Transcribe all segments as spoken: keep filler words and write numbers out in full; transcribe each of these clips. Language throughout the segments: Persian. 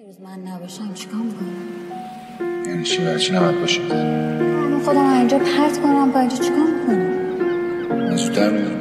روز من نباشم چیکار میکنم؟ یعنی چی برای چی نباید باشم؟ من خودم اینجا پرت کنم با اینجا چیکار میکنم؟ من زودتر میرم.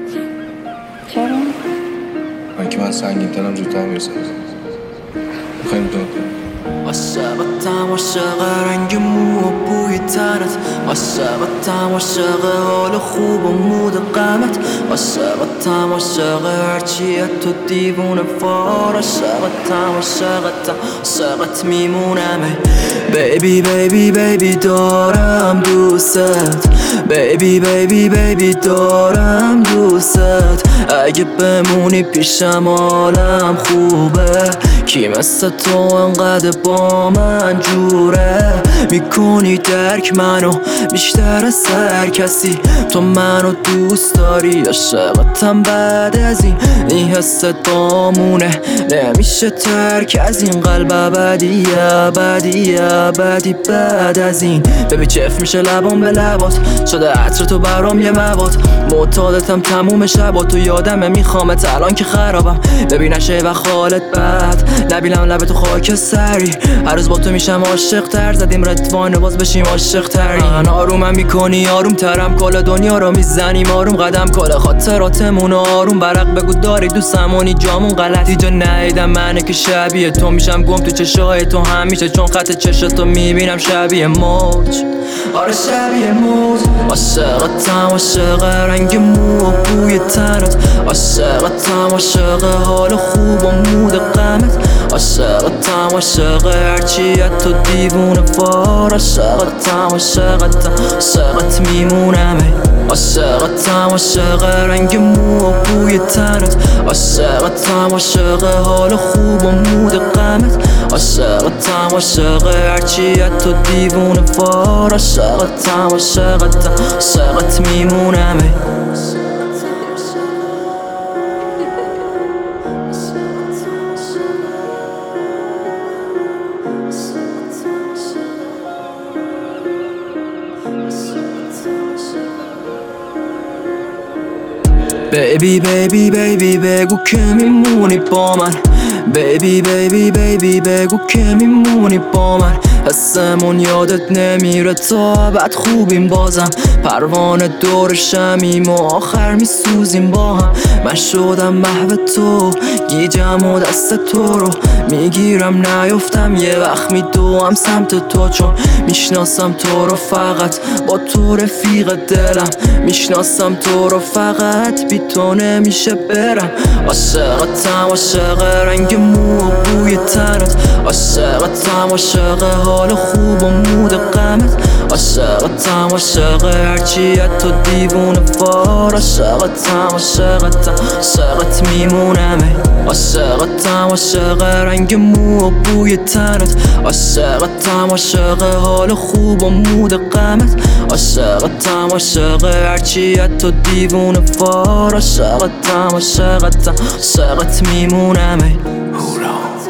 چرا؟ من که من سنگین ترم زودتر میرسم. میخوایم داد کنم. عاشقتم عاشق رنگ مو و بوی تنت، عاشقتم عاشق حال خوب و مود غمت، عاشقتم عاشق هرچی تو دیوونه فار، عاشقتم عاشقتم عاشقت میمونم. بیبی بیبی بیبی دارم دوست، بیبی بیبی بیبی دارم دوست، اگه بمونی پیشم حالم خوبه، کی مثل تو انقدر با من جوره، میکنی درک منو بیشتر از هر کسی، تو منو دوست داری عاشقتم بعد از این، این حست بامونه نمیشه ترک از این قلب ابدی ابدی ابدی بعد از این. ببین چف میشه لبام به لبات، شده عطر تو برام یه مواد، معتادتم تموم شبات، تو یادمه میخوامت الان که خرابم، ببین نشه و خالت بد نبینم لب تو خاک سری، هر روز با تو میشم عاشق تر، زدیم ردوانه باز بشیم عاشق ترین، من آرومم میکنی آروم ترم، کل دنیا رو میزنیم آروم قدم، کل خاطراتمون آروم برق بگو داری دوستمونی جامون غلطی جا نیدم منه که شبیه تو میشم گم تو چشای تو همیشه، چون خط چشتو میبینم شبیه موج، آره شبیه موج، عاشقتم عاشق رنگ مو و بوی تنت، عاشقتم عاشق حال خوب و مود غمت، عاشقتم عاشق هرچی تو دیوونه فار، عاشقتم عاشقتم عاشقت میمونم. عاشقتم عاشق رنگ مو و بوی تنت، عاشقتم عاشق حال خوب و مود غمت، عاشقتم عاشق هرچی تو دیوونه فار، عاشقتم عاشقتم عاشقت میمونم. بیبی بیبی بیبی بگو که میمونی با من، بیبی بیبی بیبی بگو که میمونی با من، حسمون یادت نمیره تا بعد خوبیم بازم، پروانه دور شمیم و آخر میسوزیم با هم، من شدم محو تو گیجم و دست تو رو میگیرم نیفتم، یه وقت میدوام سمت تو، چون میشناسم تو رو فقط با تو رفیق دلم، میشناسم تو رو فقط بی تو نمیشه برم، عاشقتم عاشق رنگ مو و بوی تنت، عاشقتم عاشق حال خوب و مود غمت، عاشقتم عاشق هرچی تو دیوونه فار، عاشقتم عاشقتم عاشقت میمونم. عاشقتم عاشق رنگ مو و بوی تنت، عاشقتم عاشق حال خوب و مود غمت، عاشقتم عاشق هرچی تو دیوونه فار، عاشقتم عاشقتم عاشقت میمونم.